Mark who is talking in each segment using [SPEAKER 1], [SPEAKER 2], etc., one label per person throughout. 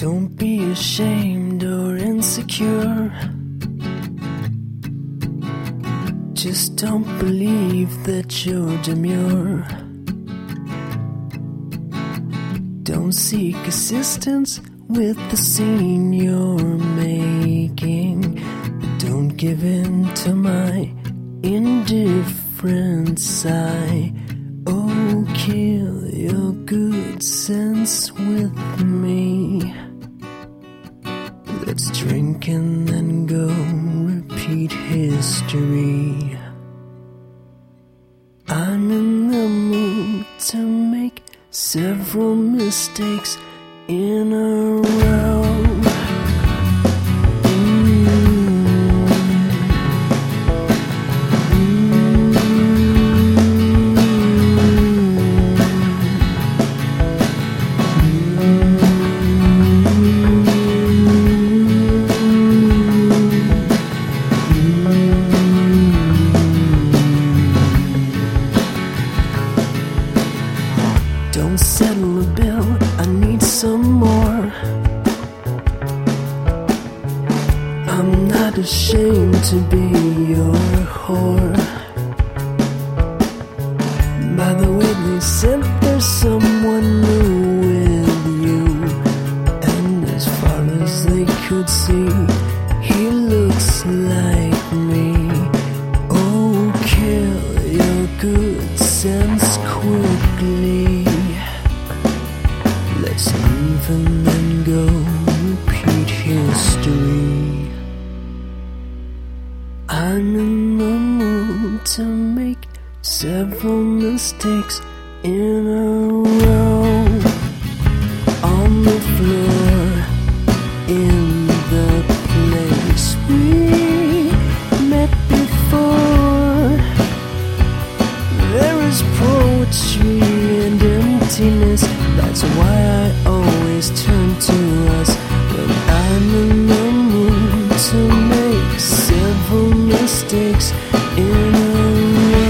[SPEAKER 1] Don't be ashamed or insecure. Just don't believe that you're demure. Don't seek assistance with the scene you're making. But don't give in to my indifference. Oh, kill your good sense with me. Let's drink and then go repeat history. I'm in the mood to make several mistakes in a row. Don't settle a bill, I need some more. I'm not ashamed to be your whore. By the way, they said there's someone new with you, and as far as they could see, he looks like me. Oh, kill your good sense quickly. Let's leave and then go repeat history. I'm in the mood to make several mistakes in a row. On the floor, in the place we met before. There is poetry and emptiness. That's why I always turn to us when I'm in the mood to make several mistakes in a row.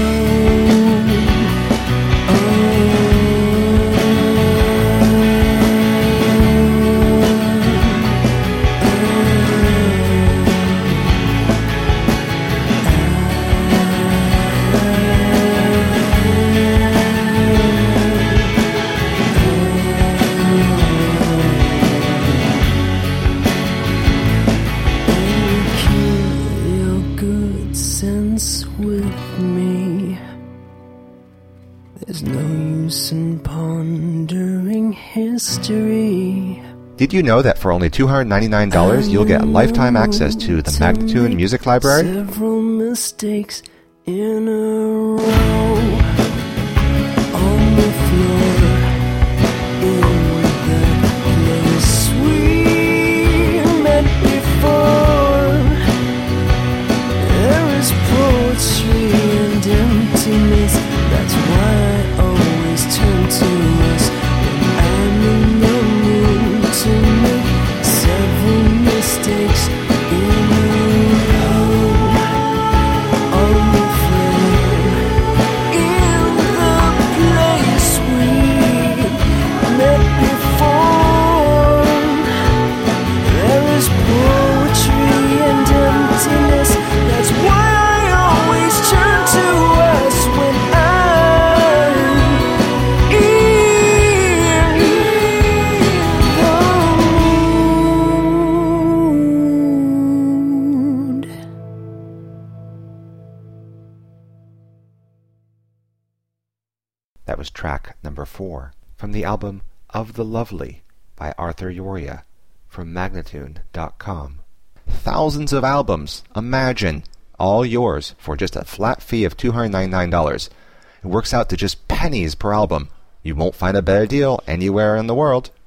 [SPEAKER 1] With me, there's no use in pondering history.
[SPEAKER 2] Did you know that for only $299 you'll get lifetime access to the Magnatune Music Library?
[SPEAKER 1] Several mistakes in a row. On the floor, in the place we met before. There is poetry and emptiness. That's why I always turn to us when I'm in the mood to make several mistakes in a row. On the floor, in the place we met before. There is poetry and emptiness. That's why I always turn to us when I'm in the mood.
[SPEAKER 2] That was track number 4 from the album Of the Lovely by Arthur Yoria from Magnatune.com. Thousands of albums, imagine, all yours for just a flat fee of $299. It works out to just pennies per album. You won't find a better deal anywhere in the world.